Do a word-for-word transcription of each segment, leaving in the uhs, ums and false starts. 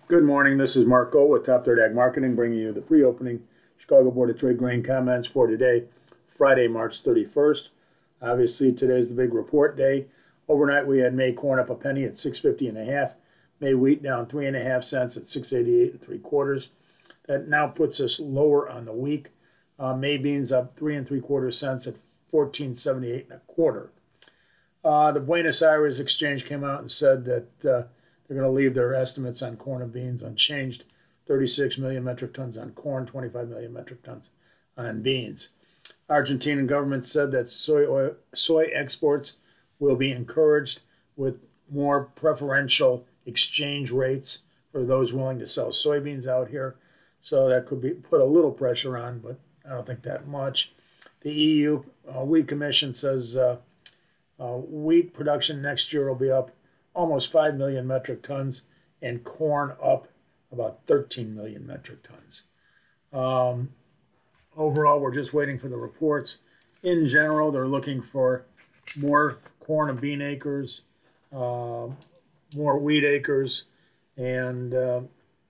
Good morning. This is Mark Gold with Top Third Ag Marketing, bringing you the pre-opening Chicago Board of Trade grain comments for today, Friday, March thirty-first. Obviously, today's the big report day. Overnight, we had May corn up a penny at six fifty and a half. May wheat down three and a half cents at six eighty-eight and three quarters. That now puts us lower on the week. Uh, May beans up three and three quarters cents at fourteen seventy-eight and a quarter. Uh, the Buenos Aires Exchange came out and said that uh, they're going to leave their estimates on corn and beans unchanged. thirty-six million metric tons on corn, twenty-five million metric tons on beans. Argentinian government said that soy oil, soy exports will be encouraged with more preferential exchange rates for those willing to sell soybeans out here. So that could be put a little pressure on, but I don't think that much. The E U uh, Wheat Commission says uh, uh, wheat production next year will be up almost five million metric tons, and corn up about thirteen million metric tons. Um, overall, we're just waiting for the reports. In general, they're looking for more corn and bean acres, uh, more wheat acres, and uh,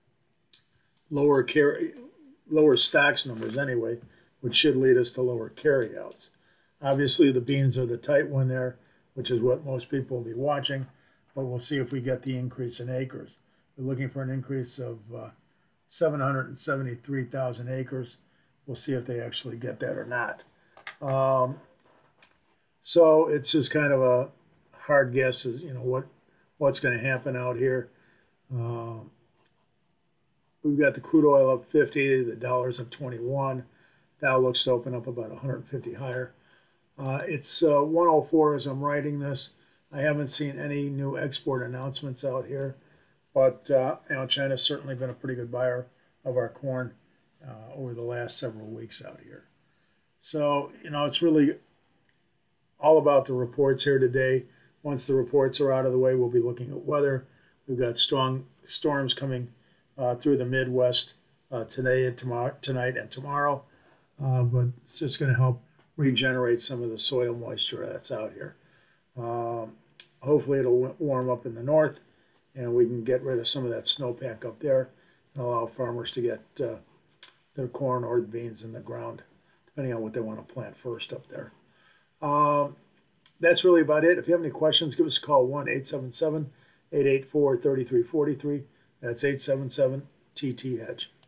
lower carry, lower stocks numbers anyway, which should lead us to lower carryouts. Obviously, the beans are the tight one there, which is what most people will be watching. But we'll see if we get the increase in acres. We're looking for an increase of uh, seven hundred seventy-three thousand acres. We'll see if they actually get that or not. Um, so it's just kind of a hard guess as you know what what's going to happen out here. Uh, we've got the crude oil up fifty, the dollar's up twenty-one. Dow looks to open up about one hundred fifty higher. Uh, it's uh, one oh four as I'm writing this. I haven't seen any new export announcements out here, but uh, you know, China's certainly been a pretty good buyer of our corn uh, over the last several weeks out here. So, you know, it's really all about the reports here today. Once the reports are out of the way, we'll be looking at weather. We've got strong storms coming uh, through the Midwest uh, today and tomorrow, tonight and tomorrow, uh, but it's just going to help regenerate some of the soil moisture that's out here. Um, hopefully it'll warm up in the north and we can get rid of some of that snowpack up there and allow farmers to get uh, their corn or the beans in the ground, depending on what they want to plant first up there. Um, that's really about it. If you have any questions, give us a call, one eight seven seven, eight eight four, three three four three. That's eight seven seven T T Hedge.